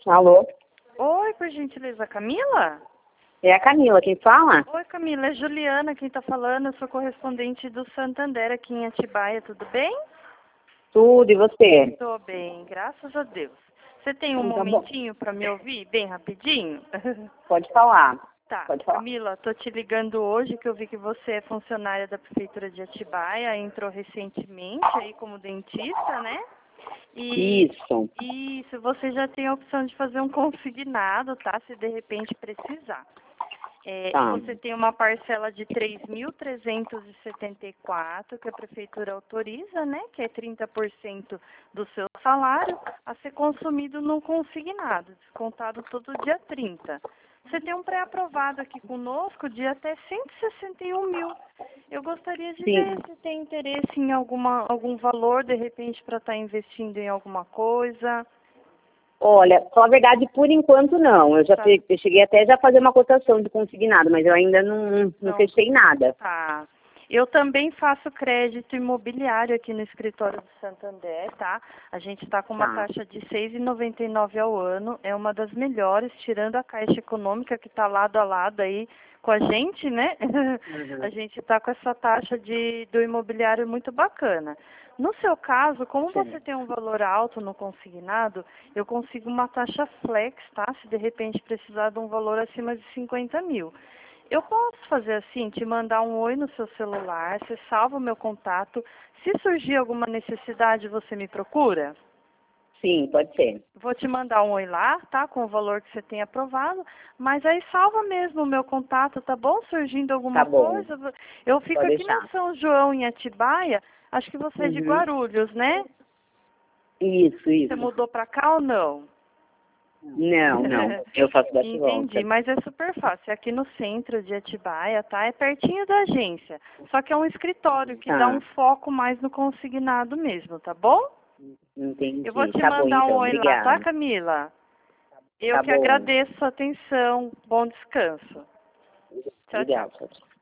Alô? Oi, por gentileza, Camila? É a Camila quem fala? Oi, Camila, é Juliana quem tá falando. Eu sou correspondente do Santander aqui em Atibaia, tudo bem? Tudo, e você? Tô bem, graças a Deus. Você tem um Tá bom. momentinho para me ouvir, bem rapidinho? Pode falar. Tá, Pode falar. Camila, tô te ligando hoje que eu vi que você é funcionária da Prefeitura de Atibaia, entrou recentemente aí como dentista, né? Isso. Você já tem a opção de fazer um consignado, tá? Se de repente precisar. Tá. Você tem uma parcela de 3.374 que a prefeitura autoriza, né? Que é 30% do seu salário a ser consumido no consignado, descontado todo dia 30. Você tem um pré-aprovado aqui conosco de até 161 mil. Eu gostaria de Sim. ver se tem interesse em algum valor, de repente, para estar investindo em alguma coisa. Olha, falar a verdade, por enquanto não. Eu Tá. eu cheguei até já a fazer uma cotação de consignado, mas eu ainda não fechei nada. Tá. Eu também faço crédito imobiliário aqui no escritório do Santander, tá? A gente está com uma Tá. taxa de R$ 6,99 ao ano. É uma das melhores, tirando a Caixa Econômica, que está lado a lado aí com a gente, né? A gente está com essa taxa do imobiliário muito bacana. No seu caso, como você tem um valor alto no consignado, eu consigo uma taxa flex, tá? Se de repente precisar de um valor acima de 50 mil. Eu posso fazer assim, te mandar um oi no seu celular, você salva o meu contato. Se surgir alguma necessidade, você me procura? Sim, pode ser. Vou te mandar um oi lá, tá? Com o valor que você tem aprovado. Mas aí salva mesmo o meu contato, tá bom? Surgindo alguma Tá bom. coisa. Eu fico Pode aqui na deixar. São João, em Atibaia. Acho que você é de Uhum. Guarulhos, né? Isso. Você mudou pra cá ou não? Não. Eu faço bate e volta. Entendi, mas é super fácil. É aqui no centro de Atibaia, tá? É pertinho da agência. Só que é um escritório que dá Tá. um foco mais no consignado mesmo, tá bom? Entendi. Eu vou te Tá bom, mandar um então. oi lá, tá, Obrigada. Camila? Eu Tá que bom. agradeço a atenção. Bom descanso. Tchau, tchau. Obrigada.